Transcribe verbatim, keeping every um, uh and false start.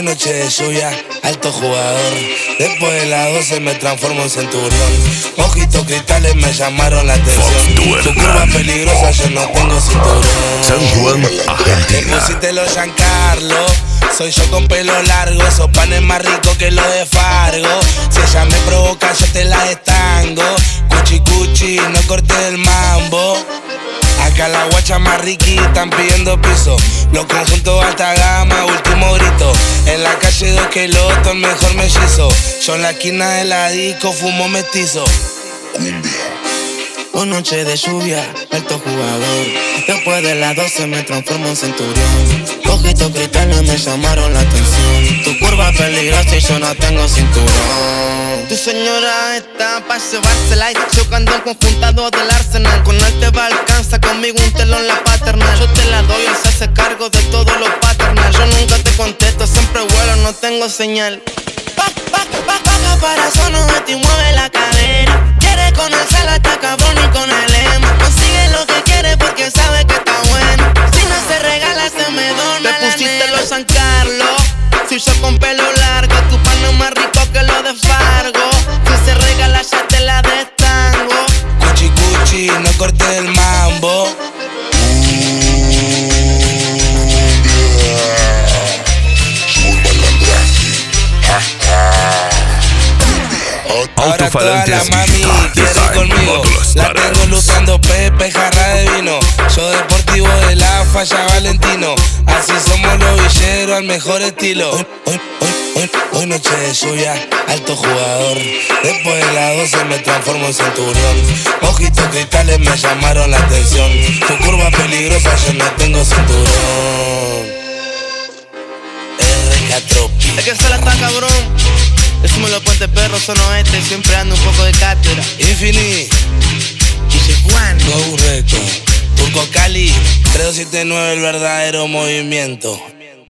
Hoy noche de lluvia, alto jugador. Después de las doce me transformo en centurión. Ojitos cristales me llamaron la atención. Tu curva peligrosa, yo no tengo cinturón. San Juan, Argentina. Me pusiste los Giancarlo. Soy yo con pelo largo, esos panes más ricos que los de Fargo. Si ella me provoca, yo te la estango. Cuchi cuchi, no corte el mambo. Acá la guacha más riqui están pidiendo piso. Los conjuntos alta gama, último grito. En la calle dos Keloto, el mejor mellizo. Yo en la esquina de la disco fumo mestizo. Hoy noche de lluvia, alto jugador. Después de las doce me transformo en centurión. Ojitos cristales me llamaron la atención. Tu curva peligrosa y yo no tengo cinturón. Tu señora está pa' llevársela y yo ando en conjuntado del Arsenal. Con él te va alcanza, conmigo un telón la paternal. Yo te la doy, él se hace cargo de todos los paternal. Yo nunca te contesto, siempre vuelo, no tengo señal. Pa, pa, pa, pa, para sono y mueve la cadera. Quiere conocer hasta cabrón y con el ema. Consigue lo que quiere porque sabe que está bueno. Si no se regala, se me dona. Te pusiste los San Carlos. Si yo con pelo largo, tu pan es más rico que lo de Fargo. Si se regala, ya te la destango. Cuchi cuchi, no corte el mambo. Ahora toda la mami quiere conmigo. La tengo luciendo Pepe, jarra de vino. Yo deportivo de la falla Valentino. Así somos los villeros al mejor estilo. Hoy, hoy, hoy, hoy, hoy noche de lluvia, alto jugador. Después de las doce me transformo en centurión. Ojitos cristales me llamaron la atención. Tu curva peligrosa, yo no tengo cinturón. R K Tropi. Es que se la está cabrón. Decímelo Puente Perro, son oeste, siempre ando un poco de cátedra. Infini, Dice Juan, Go Record, Turco Cali, tres dos siete nueve, el verdadero movimiento.